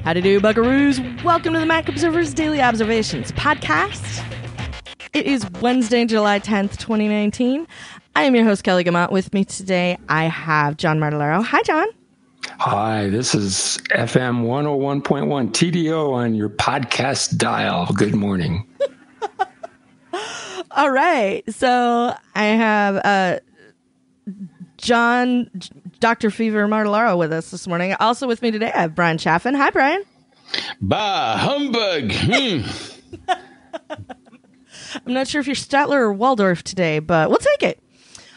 Howdy do, buckaroos. Welcome to the Mac Observer's Daily Observations podcast. It is Wednesday, July 10th, 2019. I am your host, Kelly Gamont. With me today, I have John Martellaro. Hi, John. Hi, this is FM 101.1 TDO on your podcast dial. Good morning. All right. So I have John, Dr. Fever Martellaro with us this morning. Also with me today, I have Brian Chaffin. Hi, Brian. Bah, humbug. I'm not sure if you're Statler or Waldorf today, but we'll take it.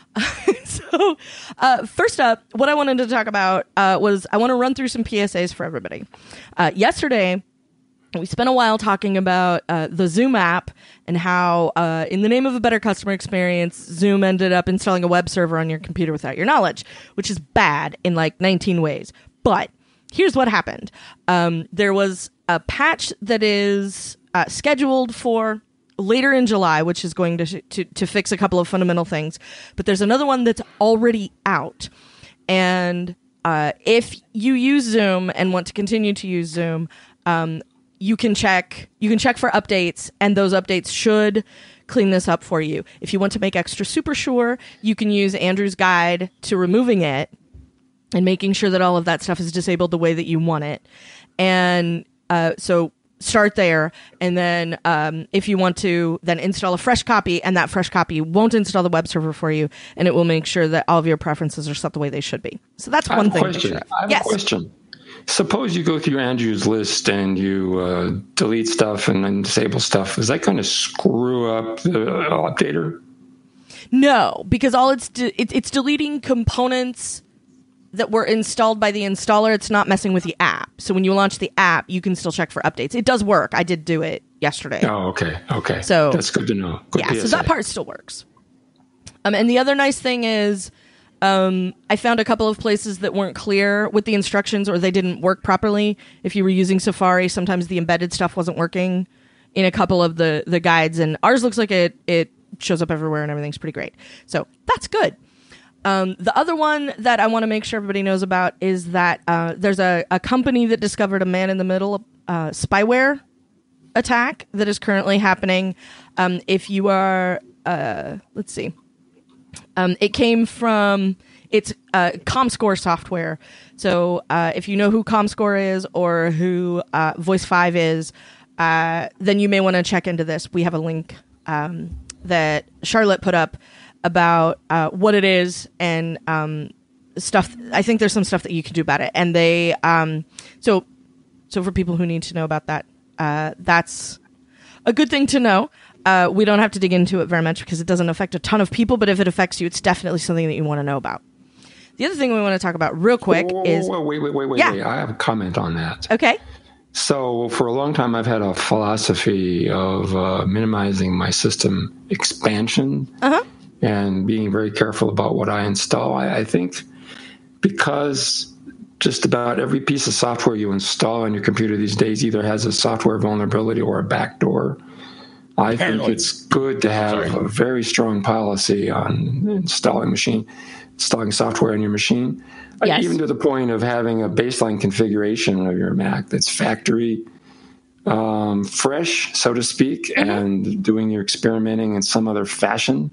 So, first up, what I wanted to talk about was I want to run through some PSAs for everybody. Yesterday, we spent a while talking about the Zoom app and how, in the name of a better customer experience, Zoom ended up installing a web server on your computer without your knowledge, which is bad in like 19 ways. But here's what happened. There was a patch that is scheduled for later in July, which is going to fix a couple of fundamental things. But there's another one that's already out. And if you use Zoom and want to continue to use Zoom, you can check for updates, and those updates should clean this up for you. If you want to make extra super sure, you can use Andrew's guide to removing it and making sure that all of that stuff is disabled the way that you want it. And so start there, and then if you want to, then install a fresh copy, and that fresh copy won't install the web server for you, and it will make sure that all of your preferences are set the way they should be. So that's one thing. I have a question. Suppose you go through Andrew's list and you delete stuff and then disable stuff. Is that going to screw up the updater? No, because all it's deleting components that were installed by the installer. It's not messing with the app. So when you launch the app, you can still check for updates. It does work. I did do it yesterday. Oh, okay. Okay. So that's good to know. Good yeah, PSA. so that part still works. And the other nice thing is I found a couple of places that weren't clear with the instructions, or they didn't work properly. If you were using Safari, sometimes the embedded stuff wasn't working in a couple of the guides, and ours looks like it shows up everywhere and everything's pretty great. So that's good. The other one that I want to make sure everybody knows about is that there's a company that discovered a man-in-the-middle spyware attack that is currently happening. If you are, let's see, it came from, it's ComScore software. So if you know who ComScore is or who Voice5 is, then you may want to check into this. We have a link that Charlotte put up about what it is and stuff. I think there's some stuff that you can do about it. And they, so for people who need to know about that, that's a good thing to know. We don't have to dig into it very much because it doesn't affect a ton of people, but if it affects you, it's definitely something that you want to know about. The other thing we want to talk about real quick is... Wait. I have a comment on that. Okay. So for a long time, I've had a philosophy of minimizing my system expansion and being very careful about what I install. I think because just about every piece of software you install on your computer these days either has a software vulnerability or a backdoor. I think it's good to have a very strong policy on installing software on your machine. Yes. Even to the point of having a baseline configuration of your Mac that's factory fresh, so to speak, and doing your experimenting in some other fashion.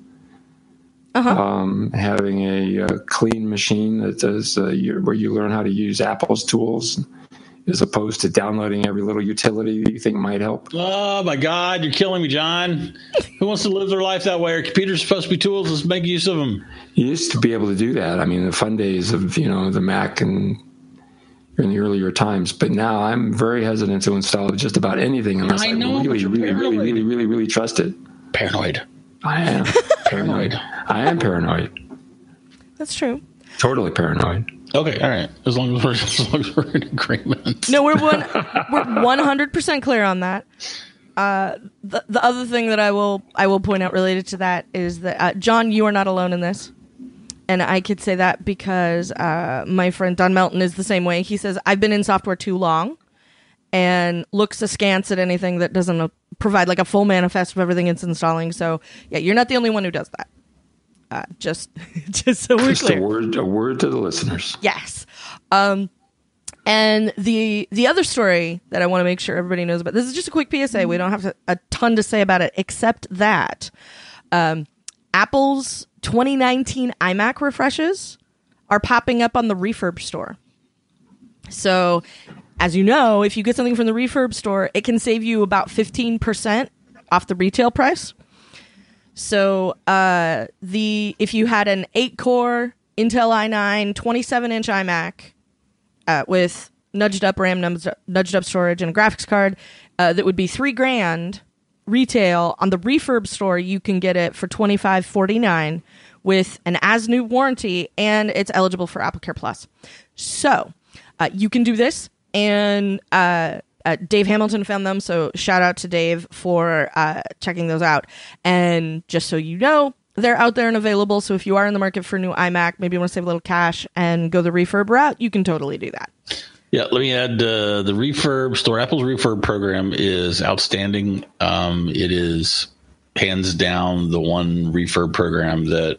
Having a clean machine that does where you learn how to use Apple's tools, as opposed to downloading every little utility that you think might help. Oh, my God, you're killing me, John. Who wants to live their life that way? Our computers are supposed to be tools. Let's make use of them. You used to be able to do that. I mean, the fun days of, the Mac and in the earlier times. But now I'm very hesitant to install just about anything unless I really trust it. Paranoid. I am paranoid. I am paranoid. That's true. Totally paranoid. Okay, all right. As long as we're in agreement. No, we're 100% clear on that. The other thing that I will point out related to that is that John, you are not alone in this, and I could say that because my friend Don Melton is the same way. He says I've been in software too long, and looks askance at anything that doesn't provide like a full manifest of everything it's installing. So yeah, you're not the only one who does that. Just so we're clear. A word to the listeners. Yes. And the other story that I want to make sure everybody knows about, this is just a quick PSA. We don't have a ton to say about it, except that Apple's 2019 iMac refreshes are popping up on the Refurb store. So, as you know, if you get something from the Refurb store, it can save you about 15% off the retail price. So, if you had an 8-core Intel i9 27-inch iMac with nudged up RAM, nudged up storage, and a graphics card, that would be $3,000 retail. On the Refurb store, you can get it for $25.49 with an as-new warranty, and it's eligible for AppleCare Plus. So, you can do this, and Dave Hamilton found them, so shout out to Dave for checking those out. And just so you know, they're out there and available, so if you are in the market for a new iMac, maybe you want to save a little cash and go the Refurb route, you can totally do that. Yeah, let me add the Refurb store. Apple's Refurb program is outstanding. It is hands down the one Refurb program that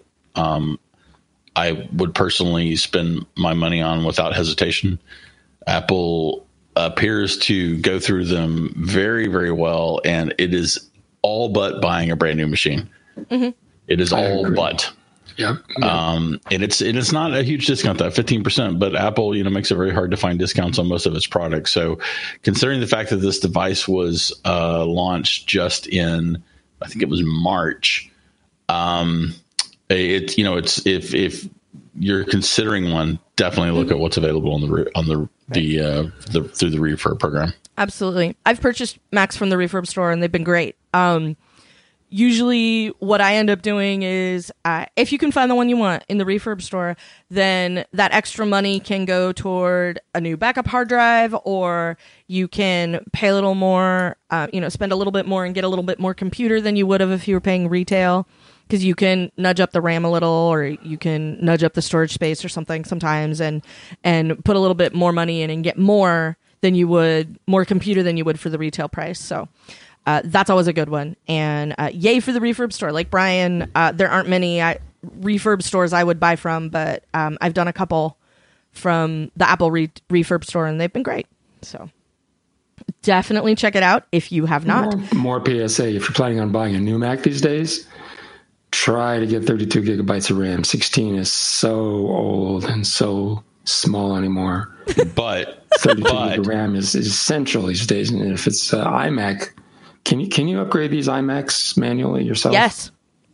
I would personally spend my money on without hesitation. Apple appears to go through them very, very well, and it is all but buying a brand new machine. Mm-hmm. It is all but. Yep. And it's not a huge discount, that 15%, but Apple, makes it very hard to find discounts on most of its products. So considering the fact that this device was launched just in, I think it was March, if you're considering one, definitely look at what's available through the Refurb program. Absolutely. I've purchased Macs from the Refurb store, and they've been great. Usually what I end up doing is if you can find the one you want in the Refurb store, then that extra money can go toward a new backup hard drive, or you can pay a little more, spend a little bit more and get a little bit more computer than you would have if you were paying retail, because you can nudge up the RAM a little, or you can nudge up the storage space or something sometimes, and put a little bit more money in and get more computer than you would for the retail price. So that's always a good one. And yay for the Refurb store. Like Brian, there aren't many Refurb stores I would buy from, but I've done a couple from the Apple Refurb store, and they've been great. So definitely check it out if you have not. More PSA. If you're planning on buying a new Mac these days, try to get 32 gigabytes of RAM. 16 is so old and so small anymore. But 32 gig of RAM is essential these days. And if it's iMac, can you upgrade these iMacs manually yourself? Yes.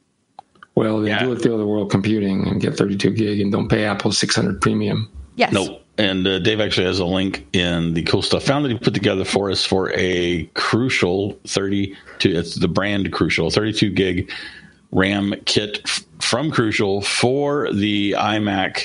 Well, then do it the other world computing and get 32 gig and don't pay Apple 600 premium. Yes. Nope. And Dave actually has a link in the cool stuff found that he put together for us for a Crucial 32. It's the brand Crucial 32 gig RAM kit from Crucial for the iMac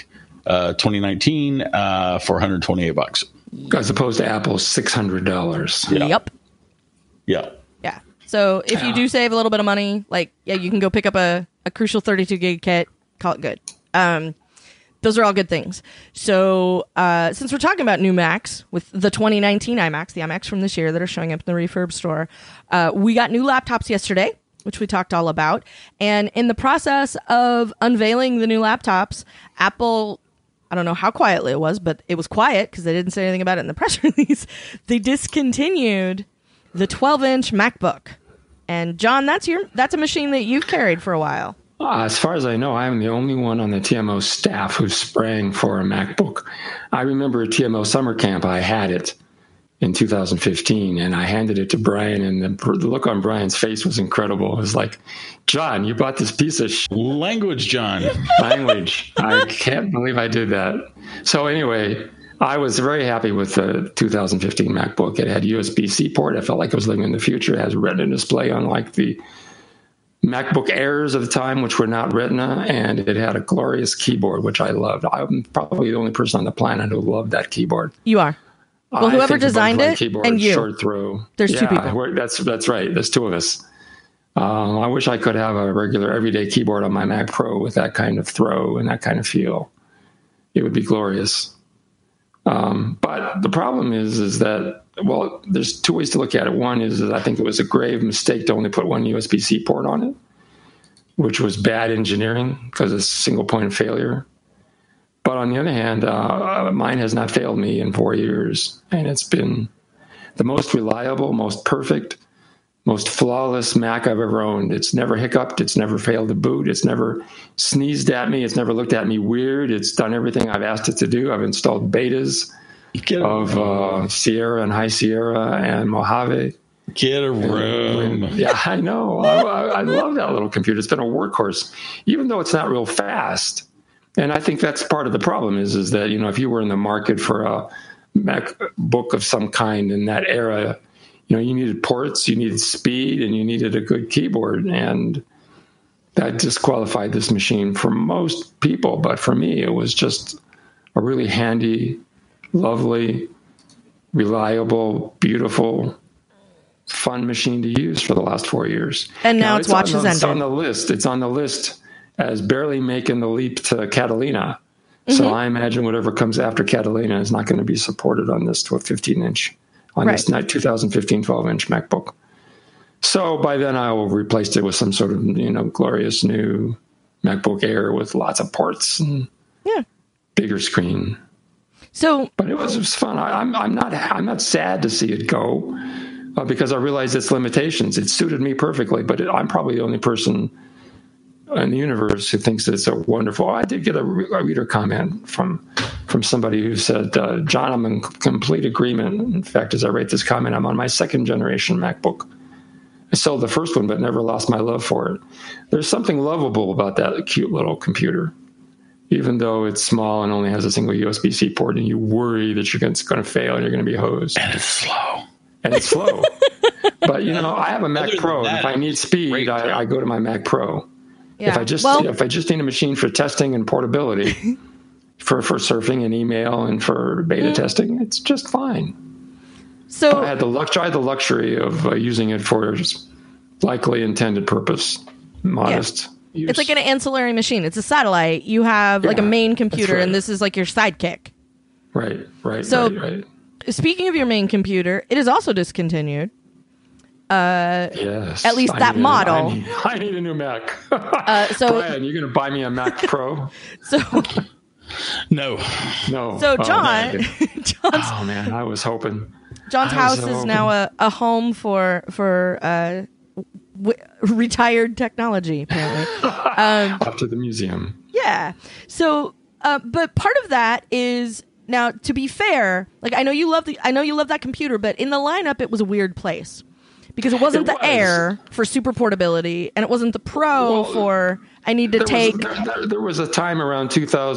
2019 for $128. As opposed to Apple's $600. Yeah. Yep. Yeah. Yeah. So if you do save a little bit of money, you can go pick up a Crucial 32 gig kit, call it good. Those are all good things. So since we're talking about new Macs with the 2019 iMacs, the iMacs from this year that are showing up in the Refurb store, we got new laptops yesterday, which we talked all about. And in the process of unveiling the new laptops, Apple, I don't know how quietly it was, but it was quiet because they didn't say anything about it in the press release. They discontinued the 12-inch MacBook. And John, that's a machine that you've carried for a while. As far as I know, I'm the only one on the TMO staff who's sprang for a MacBook. I remember at TMO summer camp, I had it in 2015, and I handed it to Brian, and the look on Brian's face was incredible. It was like, John, you bought this piece of Language, John. Language. I can't believe I did that. So anyway, I was very happy with the 2015 MacBook. It had USB-C port. I felt like I was living in the future. It has a Retina display, unlike the MacBook Airs of the time, which were not Retina, and it had a glorious keyboard, which I loved. I'm probably the only person on the planet who loved that keyboard. You are. Well, whoever designed it and you. Short throw. There's two people. That's right. There's two of us. I wish I could have a regular everyday keyboard on my Mac Pro with that kind of throw and that kind of feel. It would be glorious. But the problem is that, well, there's two ways to look at it. One is I think it was a grave mistake to only put one USB-C port on it, which was bad engineering because it's a single point of failure. But on the other hand, mine has not failed me in 4 years, and it's been the most reliable, most perfect, most flawless Mac I've ever owned. It's never hiccuped. It's never failed to boot. It's never sneezed at me. It's never looked at me weird. It's done everything I've asked it to do. I've installed betas of Sierra and High Sierra and Mojave. Get a room. Yeah, I know. I love that little computer. It's been a workhorse, even though it's not real fast. And I think that's part of the problem is that, if you were in the market for a MacBook of some kind in that era, you needed ports, you needed speed, and you needed a good keyboard. And that disqualified this machine for most people. But for me, it was just a really handy, lovely, reliable, beautiful, fun machine to use for the last 4 years. And now it's Watches Ender. It's on the list. It's on the list as barely making the leap to Catalina. So I imagine whatever comes after Catalina is not going to be supported on this 15-inch, on this 2015 12-inch MacBook. So by then I will replace it with some sort of, glorious new MacBook Air with lots of ports and bigger screen. So, but it was fun. I'm not sad to see it go because I realize its limitations. It suited me perfectly, but I'm probably the only person in the universe who thinks that it's a wonderful. I did get a reader comment from somebody who said, John, I'm in complete agreement. In fact, as I write this comment, I'm on my second generation MacBook. I sold the first one, but never lost my love for it. There's something lovable about that cute little computer, even though it's small and only has a single USB-C port, and you worry that it's going to fail and you're going to be hosed. And it's slow. But, I have a Mac Pro, and if I need speed, I go to my Mac Pro. Yeah. If I just need a machine for testing and portability, for surfing and email and for beta testing, it's just fine. So but I had the luxury of using it for its likely intended purpose, modest use. It's like an ancillary machine. It's a satellite. You have like a main computer, and this is like your sidekick. Right. So, speaking of your main computer, it is also discontinued. Yes. At least that model. I need a new Mac. So Brian, you're going to buy me a Mac Pro? No. So John, oh man, I was hoping. John's house is now a home for retired technology. Apparently, up to the museum. Yeah. So, but part of that is now. To be fair, like I know you love that computer, but in the lineup, it was a weird place. Because it wasn't the Air for super portability, and it wasn't the Pro for I need to take. There was a time around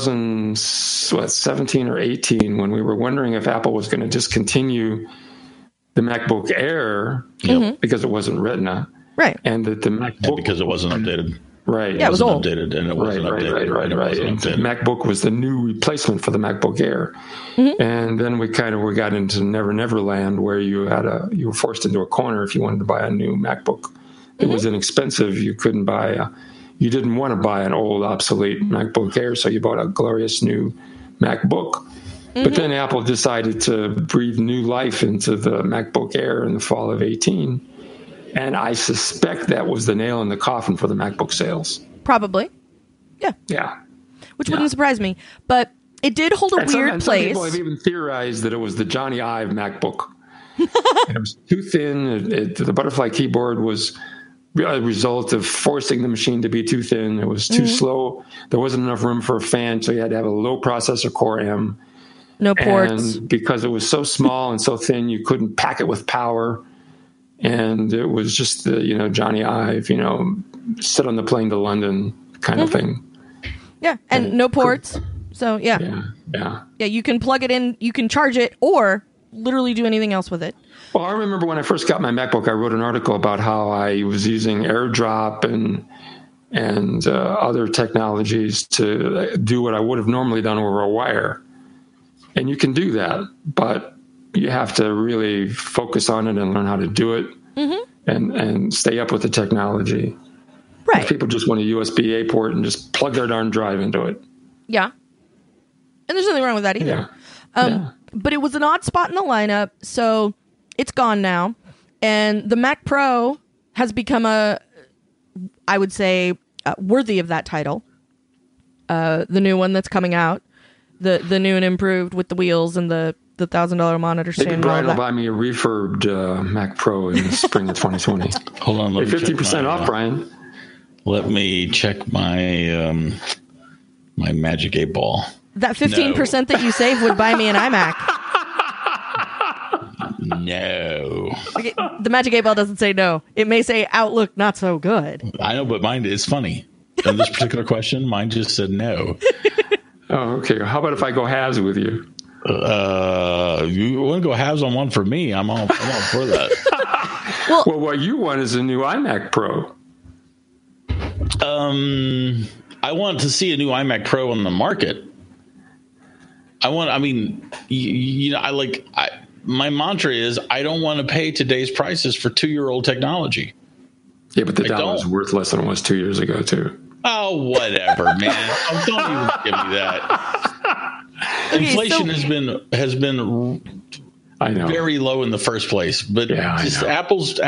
2017 or 18 when we were wondering if Apple was going to discontinue the MacBook Air because it wasn't Retina, right? And that the MacBook because it wasn't updated. Right. Yeah, it was old. Updated, and it wasn't updated. Right. And the MacBook was the new replacement for the MacBook Air. And then we got into Never Land, where you were forced into a corner if you wanted to buy a new MacBook. It was inexpensive. You couldn't you didn't want to buy an old, obsolete MacBook Air, so you bought a glorious new MacBook. But then Apple decided to breathe new life into the MacBook Air in the fall of 18. And I suspect that was the nail in the coffin for the MacBook sales. Probably. Yeah. Yeah. Which wouldn't surprise me. But it did hold a weird place. Some people have even theorized that it was the Johnny Ive MacBook. It was too thin. The butterfly keyboard was a result of forcing the machine to be too thin. It was too slow. There wasn't enough room for a fan, so you had to have a low processor Core M. No ports. And because it was so small and so thin, you couldn't pack it with power. And it was just the, Johnny Ive, sit on the plane to London kind of thing. Yeah, and no ports. So, yeah. Yeah, you can plug it in, you can charge it, or literally do anything else with it. Well, I remember when I first got my MacBook, I wrote an article about how I was using AirDrop and other technologies to do what I would have normally done over a wire. And you can do that, but you have to really focus on it and learn how to do it and stay up with the technology. Right. If people just want a USB-A port and just plug their darn drive into it. Yeah. And there's nothing wrong with that either. But it was an odd spot in the lineup, so it's gone now. And the Mac Pro has become I would say, worthy of that title. The new one that's coming out. the new and improved with the wheels and the $1,000 monitor stand. Maybe Brian will buy me a refurbed Mac Pro in the spring of 2020. Hold on, let me 50% off, Brian. Let me check my my Magic 8 Ball. That 15% that you save would buy me an iMac. No. Okay, the Magic 8 Ball doesn't say no. It may say Outlook not so good. I know, but mine is funny. On this particular question, mine just said no. Oh, okay. How about if I go halves with you? You want to go halves on one for me? I'm all for that. Well, what you want is a new iMac Pro. I want to see a new iMac Pro on the market. My mantra is I don't want to pay today's prices for 2-year-old technology. Yeah, but the dollar is worth less than it was 2 years ago, too. Oh, whatever, man. Oh, don't even give me that. Inflation has been I know. very low in the first place, but just Apple's.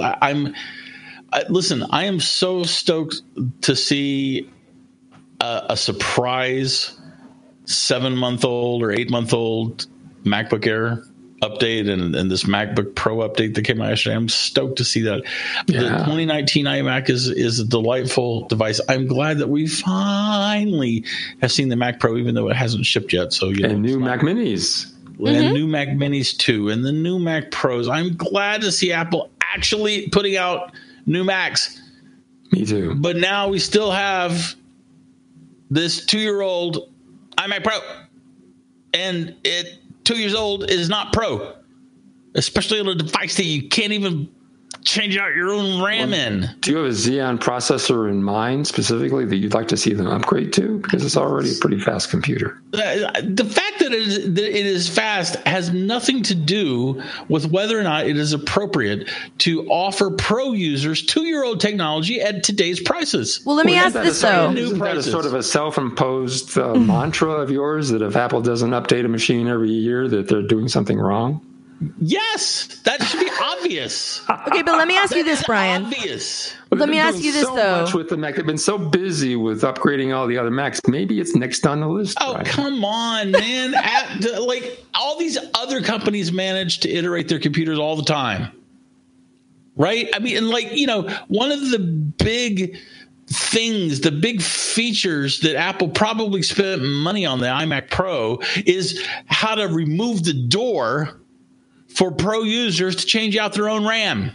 Listen, I am so stoked to see a surprise 7-month-old or 8-month-old MacBook Air update and this MacBook Pro update that came out yesterday. I'm stoked to see that. Yeah. The 2019 iMac is a delightful device. I'm glad that we finally have seen the Mac Pro, even though it hasn't shipped yet. So and new Mac Minis. And new Mac Minis too, and the new Mac Pros. I'm glad to see Apple actually putting out new Macs. Me too. But now we still have this 2-year-old iMac Pro, and 2 years old is not Pro, especially on a device that you can't even change out your own RAM in. Do you have a Xeon processor in mind specifically that you'd like to see them upgrade to? Because it's already a pretty fast computer. The fact that it is fast has nothing to do with whether or not it is appropriate to offer Pro users 2-year-old technology at today's prices. Well, let me ask this, though. Isn't that a sort of a self-imposed mantra of yours that if Apple doesn't update a machine every year that they're doing something wrong? Yes, that should be obvious. Okay, but let me ask you this, Brian. Obvious. Let me ask you this, though. Much with the Mac. They've been so busy with upgrading all the other Macs. Maybe it's next on the list. Oh, Brian. Come on, man. All these other companies manage to iterate their computers all the time. Right? I mean, and one of the big things, the big features that Apple probably spent money on the iMac Pro is how to remove the door for Pro users to change out their own RAM.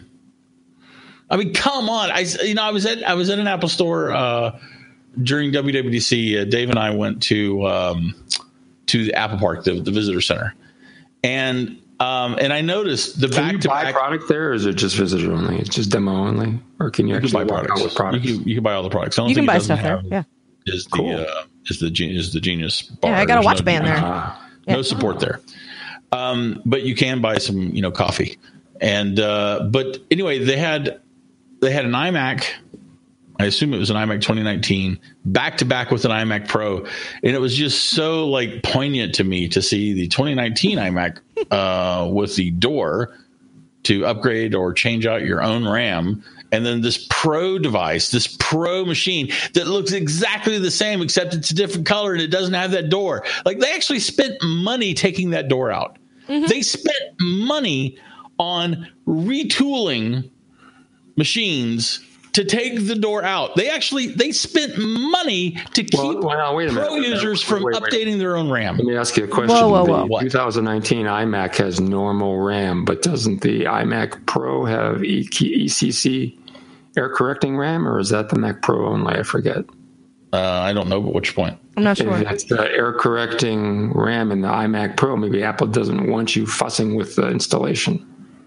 I mean, come on! I was at an Apple store during WWDC. Dave and I went to the Apple Park, the visitor center, and I noticed the back-to-back. Can you buy product there, or is it just visitor only? It's just demo only, or can you actually buy products? With products? You can buy all the products. You can buy stuff there. Yeah, is the Genius bar. Yeah, I got a watch band there. No support there. But you can buy some, coffee. And but anyway, they had an iMac. I assume it was an iMac 2019 back to back with an iMac Pro, and it was just so poignant to me to see the 2019 iMac with the door to upgrade or change out your own RAM, and then this Pro device, this Pro machine that looks exactly the same except it's a different color and it doesn't have that door. They actually spent money taking that door out. Mm-hmm. They spent money on retooling machines to take the door out. They spent money to keep Pro users from updating their own RAM. Let me ask you a question. Whoa. The 2019 iMac has normal RAM, but doesn't the iMac Pro have ECC error correcting RAM, or is that the Mac Pro only? I forget. I don't know, but what's your point? I'm not sure. If that's the error correcting RAM in the iMac Pro, maybe Apple doesn't want you fussing with the installation.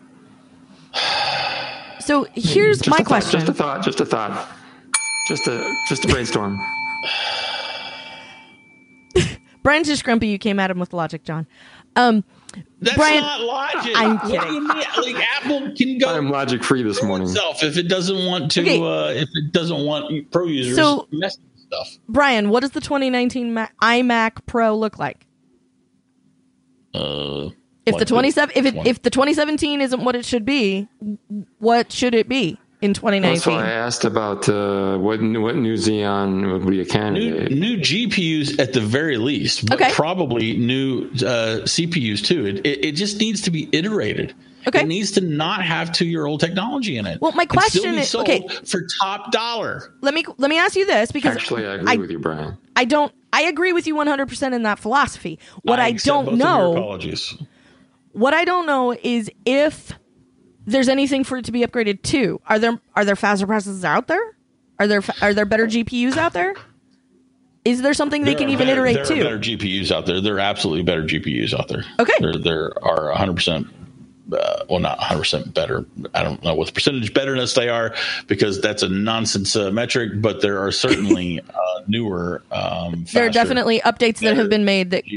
So here's my question. Just a thought. Just a brainstorm. Brian's just grumpy you came at him with logic, John. That's Brian, not logic. I'm kidding. What do you mean? Apple can go. I'm logic free this morning. Itself if it doesn't want to. If it doesn't want Pro users messing with stuff. Brian, what does the 2019 iMac Pro look like? If the 2017 isn't what it should be, what should it be? in 2019. That's why I asked about what new Xeon would be a candidate. New GPUs at the very least, but probably new CPUs too. It just needs to be iterated. Okay. It needs to not have 2-year-old technology in it. Well, my question is, for top dollar. Let me ask you this, because actually I agree with you, Brian. I agree with you 100% in that philosophy. What I don't know is if there's anything for it to be upgraded to. Are there faster processors out there? Are there better GPUs out there? Is there something they can even iterate to? There are better GPUs out there. There are absolutely better GPUs out there. Okay. There are 100%. Well, not 100% better. I don't know what the percentage betterness they are, because that's a nonsense metric, but there are certainly newer, faster, there are definitely updates that have been made that GPUs.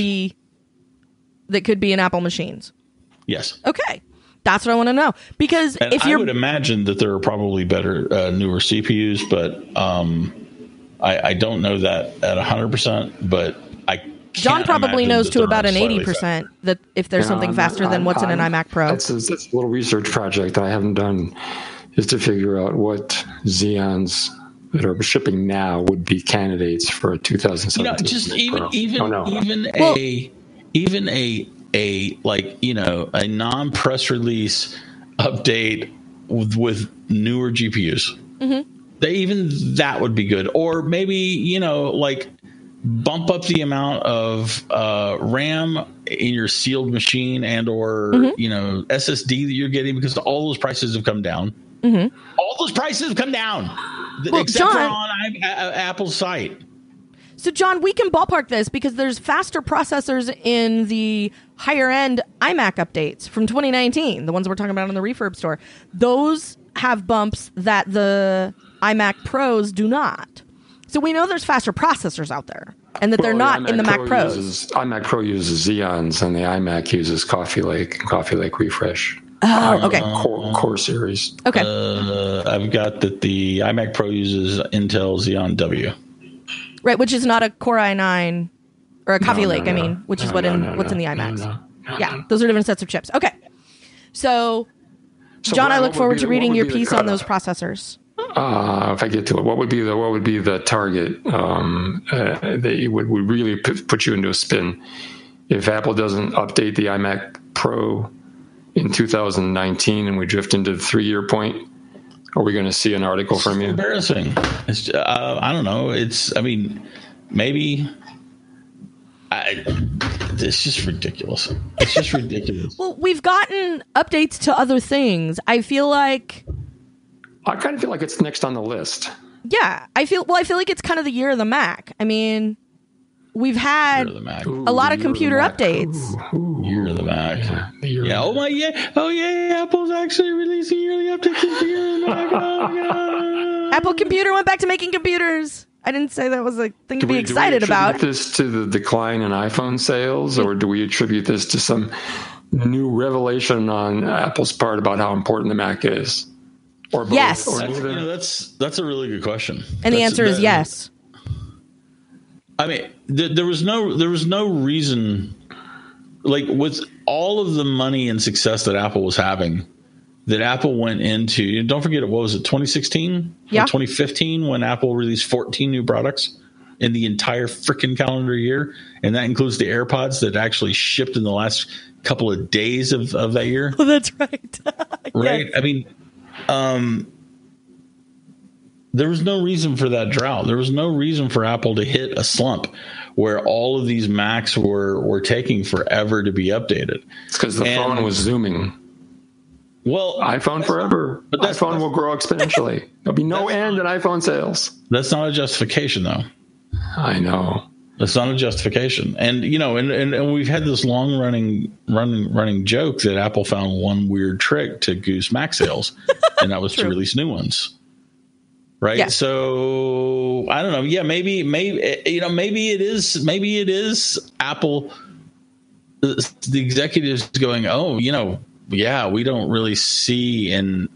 could be in Apple machines. Yes. Okay. That's what I want to know. Because and I would imagine that there are probably better, newer CPUs, but I don't know that at 100%, but John probably knows to about an 80% that if there's something faster than what's in an iMac Pro. That's a little research project that I haven't done, is to figure out what Xeons that are shipping now would be candidates for a 2017. Just even a non-press release update with newer GPUs. Mm-hmm. That would be good. Or maybe, bump up the amount of RAM in your sealed machine and or SSD that you're getting, because all those prices have come down. Mm-hmm. All those prices have come down, except for on Apple's site. So, John, we can ballpark this because there's faster processors in the higher end iMac updates from 2019, the ones we're talking about in the Refurb store. Those have bumps that the iMac Pros do not. So we know there's faster processors out there, and that they're not in the Mac Pros. iMac Pro uses Xeons, and the iMac uses Coffee Lake and Coffee Lake Refresh. Oh, okay. Core series. Okay. I've got that the iMac Pro uses Intel Xeon W. Right, which is not a Core i9 or a Coffee Lake. Which is what's in the iMacs. Yeah, those are different sets of chips. Okay. So John, I look forward to reading your piece on those processors. If I get to it, what would be the target that would really put you into a spin if Apple doesn't update the iMac Pro in 2019 and we drift into the 3-year point? Are we going to see an article from you? Embarrassing. I don't know. Maybe. It's just ridiculous. It's just ridiculous. Well, we've gotten updates to other things. I kind of feel like it's next on the list. Yeah, I feel like it's kind of the year of the Mac. We've had a lot of computer updates. Year of the Mac. Apple's actually releasing yearly updates this year. Oh my God. Apple Computer went back to making computers. I didn't say that was a thing to be excited about. Do we attribute this to the decline in iPhone sales, or do we attribute this to some new revelation on Apple's part about how important the Mac is? Or both, yes. Or that's a really good question. And the answer is yes. There was no reason, like with all of the money and success that Apple was having, that Apple went into. Don't forget, what was it, 2016? Yeah. Or 2015 when Apple released 14 new products in the entire freaking calendar year, and that includes the AirPods that actually shipped in the last couple of days of that year. Oh, that's right. Right. Yes. There was no reason for that drought. There was no reason for Apple to hit a slump where all of these Macs were taking forever to be updated. It's because the phone was zooming. Well, iPhone forever. But iPhone will grow exponentially. There'll be no end in iPhone sales. That's not a justification, though. I know. That's not a justification. And, and we've had this long running joke that Apple found one weird trick to goose Mac sales, and that was to release new ones. Right. Yeah. So I don't know. Yeah, maybe it is Apple, the executives going, we don't really see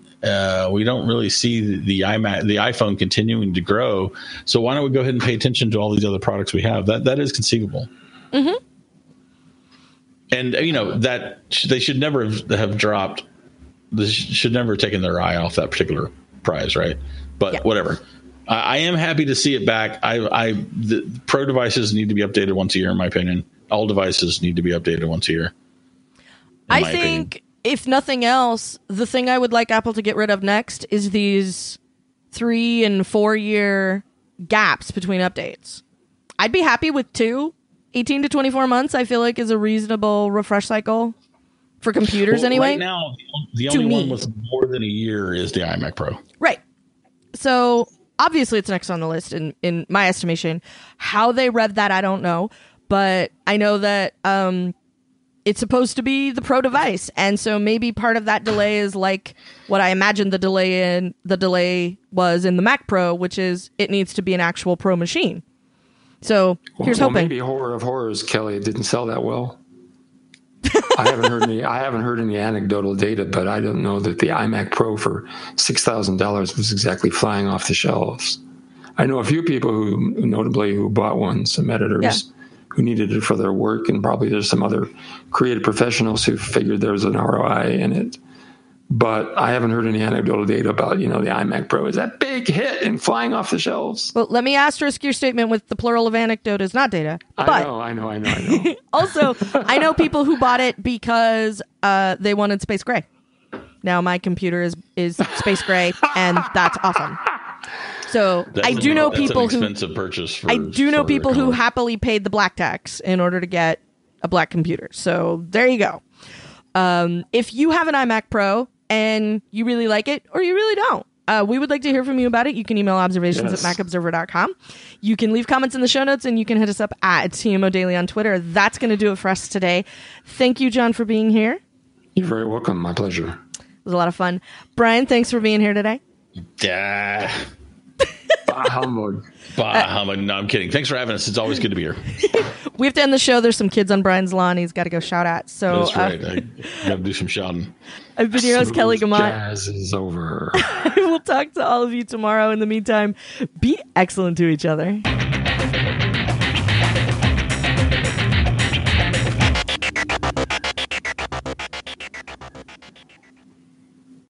the iPhone continuing to grow. So why don't we go ahead and pay attention to all these other products we have? That is conceivable. Mm-hmm. And that they should never have dropped this should never have taken their eye off that particular prize, right? But whatever. I am happy to see it back. The Pro devices need to be updated once a year, in my opinion. All devices need to be updated once a year. I think, if nothing else, the thing I would like Apple to get rid of next is these 3 and 4 year gaps between updates. I'd be happy with 2. 18 to 24 months, I feel like, is a reasonable refresh cycle for computers anyway. Right now, the only one with more than a year is the iMac Pro. Right. So obviously it's next on the list in my estimation. How they rev that, I don't know. But I know that it's supposed to be the Pro device. And so maybe part of that delay is like what I imagined the delay was in the Mac Pro, which is it needs to be an actual Pro machine. So here's hoping. Maybe horror of horrors, Kelly, it didn't sell that well. I haven't heard any anecdotal data, but I don't know that the iMac Pro for $6,000 was exactly flying off the shelves. I know a few people who bought one, some editors who needed it for their work, and probably there's some other creative professionals who figured there was an ROI in it. But I haven't heard any anecdotal data about, the iMac Pro is that big hit and flying off the shelves. Well, let me asterisk your statement with the plural of anecdote is not data. But I know. Also, I know people who bought it because they wanted space gray. Now my computer is space gray, and that's awesome. So I do know people who expensive purchase. Who happily paid the black tax in order to get a black computer. So there you go. If you have an iMac Pro and you really like it, or you really don't, we would like to hear from you about it. You can email observations@macobserver.com. You can leave comments in the show notes, and you can hit us up at TMO Daily on Twitter. That's going to do it for us today. Thank you, John, for being here. You're very welcome. My pleasure. It was a lot of fun. Brian, thanks for being here today. Bah humbug. No, I'm kidding. Thanks for having us. It's always good to be here. We have to end the show. There's some kids on Brian's lawn he's got to go shout at. So that's right. I got to do some shouting. I've been your host, Kelly Guimont. Jazz is over. We'll talk to all of you tomorrow. In the meantime, be excellent to each other.